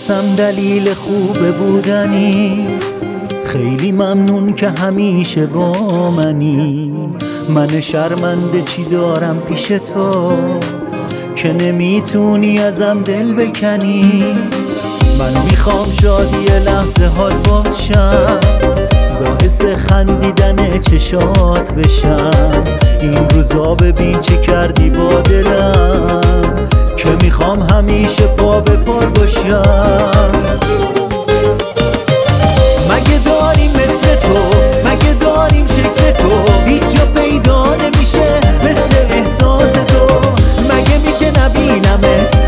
واسم دلیل خوب بودنی، خیلی ممنون که همیشه با منی. من شرمنده چی دارم پیش تو که نمیتونی ازم دل بکنی. من میخوام شادی لحظه هات باشم، باعث خندیدن چشات بشم. این روزا ببین چی کردی با دلم که میخوام همیشه پا به پا باشم. مگه داریم مثل تو، مگه داریم شکل تو، هیچ جا پیدا نمیشه مثل احساس تو. مگه میشه نبینمت